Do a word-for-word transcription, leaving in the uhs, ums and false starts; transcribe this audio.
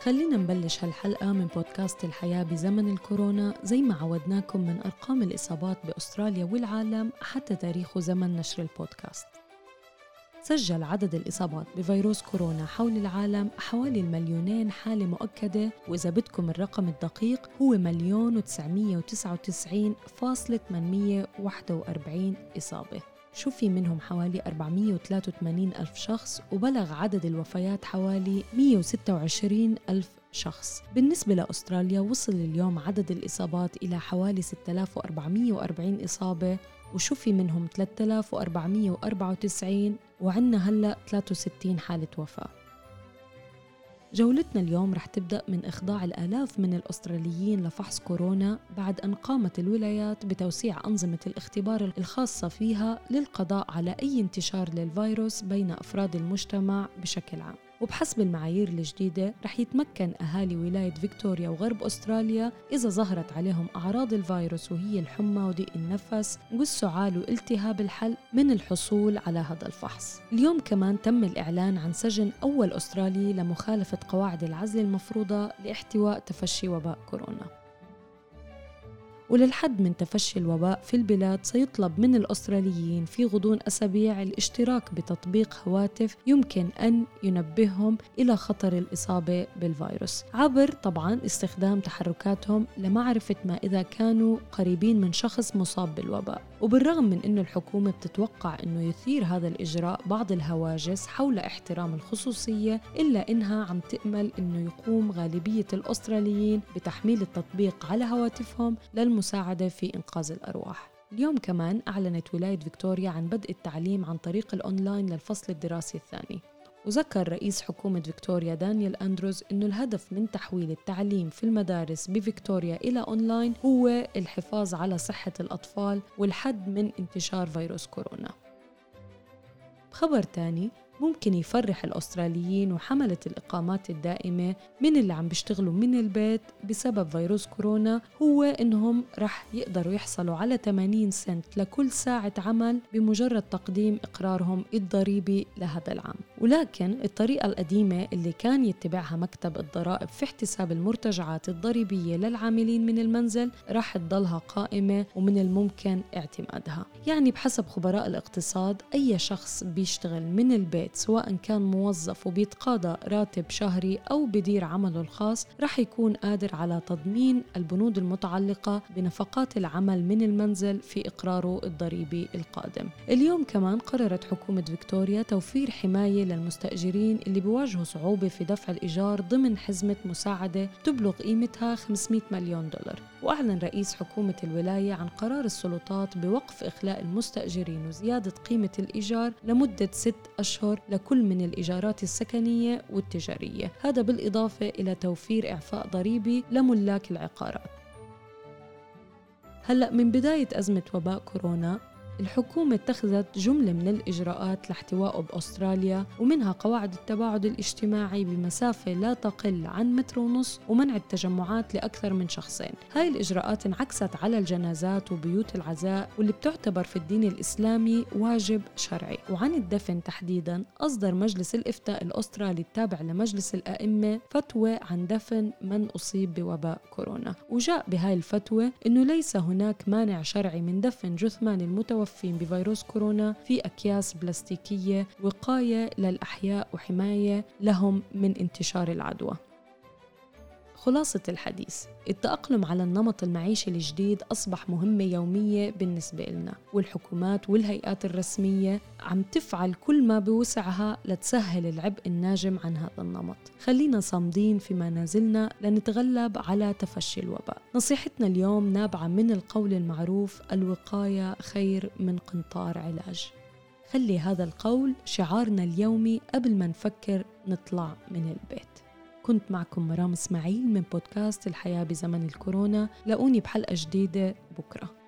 خلينا نبلش هالحلقة من بودكاست الحياة بزمن الكورونا زي ما عودناكم من أرقام الإصابات بأستراليا والعالم حتى تاريخ وزمن نشر البودكاست. سجل عدد الإصابات بفيروس كورونا حول العالم حوالي المليونين حالة مؤكدة، وإذا بدكم الرقم الدقيق هو مليون وتسعمية وتسعة وتسعين فاصلة ثمانمية وواحد وأربعين إصابة، شو في منهم حوالي أربعمية وثلاثة وثمانين ألف شخص، وبلغ عدد الوفيات حوالي مية وستة وعشرين ألف شخص. بالنسبة لأستراليا وصل اليوم عدد الإصابات إلى حوالي ستة آلاف وأربعمية وأربعين إصابة، وشو في منهم ثلاثة آلاف وأربعمية وأربعة وتسعين، وعنا هلأ ثلاثة وستين حالة وفاة. جولتنا اليوم رح تبدأ من إخضاع الآلاف من الأستراليين لفحص كورونا بعد أن قامت الولايات بتوسيع أنظمة الاختبار الخاصة فيها للقضاء على أي انتشار للفيروس بين أفراد المجتمع بشكل عام. وبحسب المعايير الجديدة رح يتمكن أهالي ولاية فيكتوريا وغرب أستراليا إذا ظهرت عليهم أعراض الفيروس وهي الحمى وضيق النفس والسعال والتهاب الحلق من الحصول على هذا الفحص. اليوم كمان تم الإعلان عن سجن أول أسترالي لمخالفة قواعد العزل المفروضة لاحتواء تفشي وباء كورونا. وللحد من تفشي الوباء في البلاد سيطلب من الأستراليين في غضون أسابيع الاشتراك بتطبيق هواتف يمكن أن ينبههم إلى خطر الإصابة بالفيروس، عبر طبعاً استخدام تحركاتهم لمعرفة ما إذا كانوا قريبين من شخص مصاب بالوباء. وبالرغم من أن الحكومة بتتوقع أنه يثير هذا الإجراء بعض الهواجس حول احترام الخصوصية، إلا إنها عم تأمل أنه يقوم غالبية الأستراليين بتحميل التطبيق على هواتفهم للمساعدة في إنقاذ الأرواح. اليوم كمان أعلنت ولاية فيكتوريا عن بدء التعليم عن طريق الأونلاين للفصل الدراسي الثاني. وذكر رئيس حكومة فيكتوريا دانيال أندروز أنه الهدف من تحويل التعليم في المدارس بفيكتوريا إلى أونلاين هو الحفاظ على صحة الأطفال والحد من انتشار فيروس كورونا. بخبر تاني ممكن يفرح الأستراليين وحملة الإقامات الدائمة من اللي عم بيشتغلوا من البيت بسبب فيروس كورونا هو إنهم رح يقدروا يحصلوا على ثمانين سنت لكل ساعة عمل بمجرد تقديم إقرارهم الضريبي لهذا العام. ولكن الطريقة القديمة اللي كان يتبعها مكتب الضرائب في احتساب المرتجعات الضريبية للعاملين من المنزل رح تضلها قائمة ومن الممكن اعتمادها. يعني بحسب خبراء الاقتصاد أي شخص بيشتغل من البيت سواء كان موظف وبيتقاضى راتب شهري أو بدير عمله الخاص رح يكون قادر على تضمين البنود المتعلقة بنفقات العمل من المنزل في إقراره الضريبي القادم. اليوم كمان قررت حكومة فيكتوريا توفير حماية للمستأجرين اللي بيواجهوا صعوبة في دفع الإيجار ضمن حزمة مساعدة تبلغ قيمتها خمسمية مليون دولار. وأعلن رئيس حكومة الولاية عن قرار السلطات بوقف إخلاء المستأجرين وزيادة قيمة الإيجار لمدة ست أشهر لكل من الإيجارات السكنية والتجارية، هذا بالإضافة إلى توفير إعفاء ضريبي لملاك العقارات. هلأ من بداية أزمة وباء كورونا الحكومة اتخذت جملة من الإجراءات لاحتوائه بأستراليا، ومنها قواعد التباعد الاجتماعي بمسافة لا تقل عن متر ونص ومنع التجمعات لأكثر من شخصين. هاي الإجراءات انعكست على الجنازات وبيوت العزاء واللي بتعتبر في الدين الإسلامي واجب شرعي. وعن الدفن تحديداً أصدر مجلس الإفتاء الأسترالي التابع لمجلس الأئمة فتوى عن دفن من أصيب بوباء كورونا، وجاء بهاي الفتوى إنه ليس هناك مانع شرعي من دفن جثمان المتوفين بفيروس كورونا في أكياس بلاستيكية وقاية للأحياء وحماية لهم من انتشار العدوى. خلاصة الحديث، التأقلم على النمط المعيشي الجديد أصبح مهمة يومية بالنسبة لنا، والحكومات والهيئات الرسمية عم تفعل كل ما بوسعها لتسهل العبء الناجم عن هذا النمط. خلينا صامدين في منازلنا لنتغلب على تفشي الوباء. نصيحتنا اليوم نابعة من القول المعروف الوقاية خير من قنطار علاج. خلي هذا القول شعارنا اليومي قبل ما نفكر نطلع من البيت. كنت معكم مرام اسماعيل من بودكاست الحياة بزمن الكورونا. لاقوني بحلقة جديدة بكرة.